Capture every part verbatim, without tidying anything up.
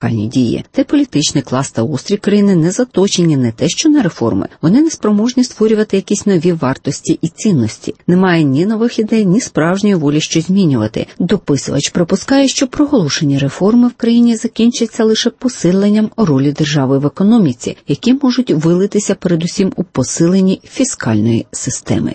фіскальні дії. Та політичний клас та устрій країни не заточені не те що на реформи, вони не спроможні створювати якісь нові вартості і цінності. Немає ні нових ідей, ні справжньої волі щось змінювати. Дописувач припускає, що проголошені реформи в країні закінчаться лише посиленням ролі держави в економіці, які можуть вилитися передусім у посиленні фіскальної системи.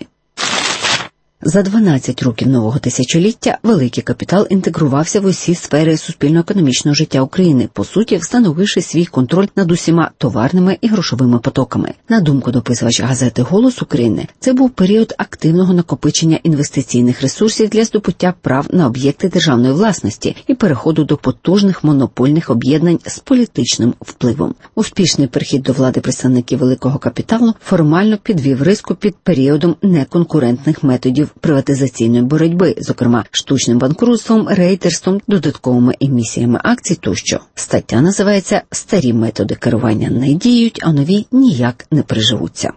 За дванадцять років нового тисячоліття великий капітал інтегрувався в усі сфери суспільно-економічного життя України, по суті, встановивши свій контроль над усіма товарними і грошовими потоками. На думку дописувача газети «Голос України», це був період активного накопичення інвестиційних ресурсів для здобуття прав на об'єкти державної власності і переходу до потужних монопольних об'єднань з політичним впливом. Успішний перехід до влади представників великого капіталу формально підвів риску під періодом неконкурентних методів приватизаційної боротьби, зокрема штучним банкрутством, рейдерством, додатковими емісіями акцій тощо. Стаття називається «Старі методи керування не діють, а нові ніяк не приживуться».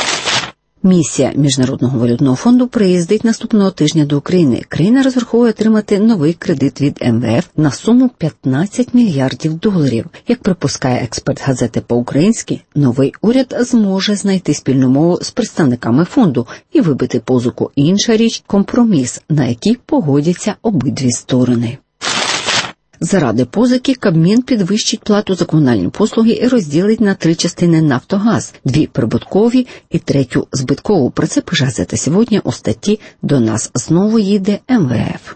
Місія Міжнародного валютного фонду приїздить наступного тижня до України. Країна розраховує отримати новий кредит від ем ве еф на суму п'ятнадцять мільярдів доларів. Як припускає експерт газети по-українськи, новий уряд зможе знайти спільну мову з представниками фонду і вибити позику. Інша річ – компроміс, на який погодяться обидві сторони. Заради позики Кабмін підвищить плату за комунальні послуги і розділить на три частини «Нафтогаз», дві прибуткові і третю збиткову. Про це пише газета «Сьогодні» у статті «До нас знову їде ем ве еф».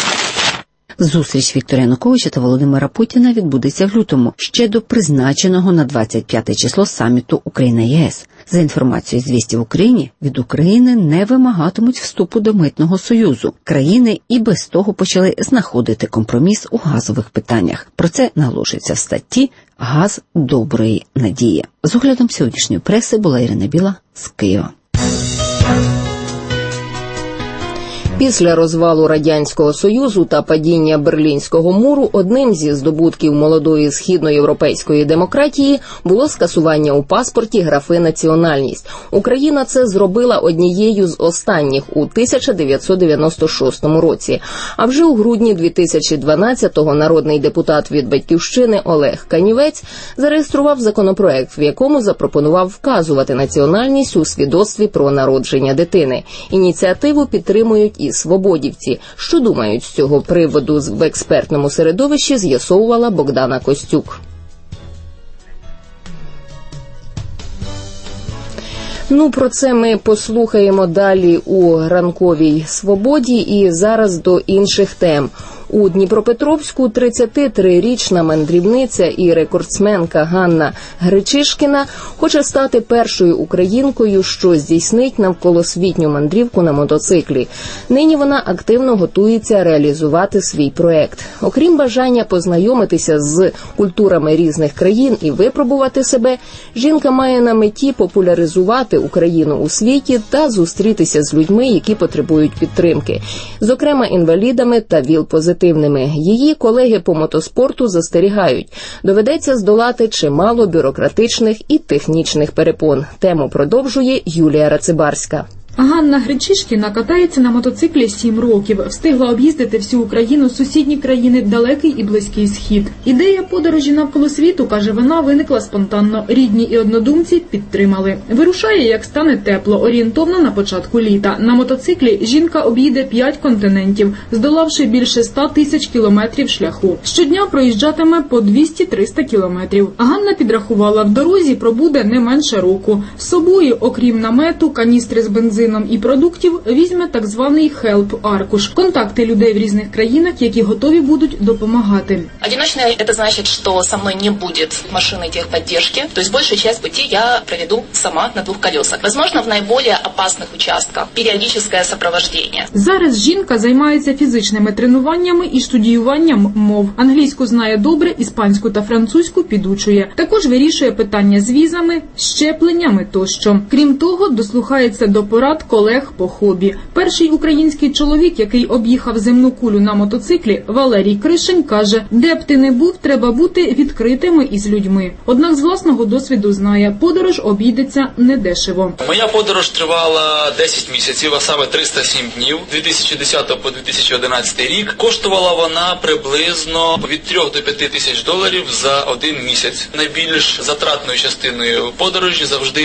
Зустріч Віктора Януковича та Володимира Путіна відбудеться в лютому, ще до призначеного на двадцять п'яте число саміту Україна-ЄС. За інформацією «Звісті в Україні», від України не вимагатимуть вступу до Митного союзу. Країни і без того почали знаходити компроміс у газових питаннях. Про це наголошується в статті «Газ доброї надії». З оглядом сьогоднішньої преси була Ірина Біла з Києва. Після розвалу Радянського Союзу та падіння Берлінського муру одним зі здобутків молодої східноєвропейської демократії було скасування у паспорті графи «національність». Україна це зробила однією з останніх у тисяча дев'ятсот дев'яносто шостому році. А вже у грудні дві тисячі дванадцятого народний депутат від «Батьківщини» Олег Канівець зареєстрував законопроект, в якому запропонував вказувати національність у свідоцтві про народження дитини. Ініціативу підтримують і свободівці. Що думають з цього приводу в експертному середовищі, з'ясовувала Богдана Костюк. Ну, про це ми послухаємо далі у ранковій «Свободі», і зараз до інших тем. У Дніпропетровську тридцятитрирічна мандрівниця і рекордсменка Ганна Гречишкіна хоче стати першою українкою, що здійснить навколосвітню мандрівку на мотоциклі. Нині вона активно готується реалізувати свій проект. Окрім бажання познайомитися з культурами різних країн і випробувати себе, жінка має на меті популяризувати Україну у світі та зустрітися з людьми, які потребують підтримки, зокрема інвалідами та ВІЛ-позитивними. Її колеги по мотоспорту застерігають, доведеться здолати чимало бюрократичних і технічних перепон. Тему продовжує Юлія Рацибарська. Ганна Гречишкіна катається на мотоциклі сім років. Встигла об'їздити всю Україну, сусідні країни, далекий і близький схід. Ідея подорожі навколо світу, каже вона, виникла спонтанно. Рідні і однодумці підтримали. Вирушає, як стане тепло, орієнтовно на початку літа. На мотоциклі жінка об'їде п'ять континентів, здолавши більше ста тисяч кілометрів шляху. Щодня проїжджатиме по двісті-триста кілометрів. Ганна підрахувала, в дорозі пробуде не менше року. З собою, окрім намету, каністри з бензином і продуктів, візьме так званий хелп-аркуш. Контакти людей в різних країнах, які готові будуть допомагати. Одиночная – это значит, что со мной не будет машины техподдержки, то есть большую часть пути я проведу сама на двух колесах. Возможно, в наиболее опасных участках периодическое сопровождение. Зараз жінка займається фізичними тренуваннями і студіюванням мов. Англійську знає добре, іспанську та французьку підучує. Також вирішує питання з візами, щепленнями тощо. Крім того, дослухається до порад брат, колег по хобі. Перший український чоловік, який об'їхав земну кулю на мотоциклі, Валерій Кришин, каже, де б ти не був, треба бути відкритими із людьми. Однак з власного досвіду знає, подорож обійдеться недешево. Моя подорож тривала десять місяців, а саме триста сім днів, з дві тисячі десятого по дві тисячі одинадцятий рік. Коштувала вона приблизно від трьох до п'яти тисяч доларів за один місяць. Найбільш затратною частиною подорожі завжди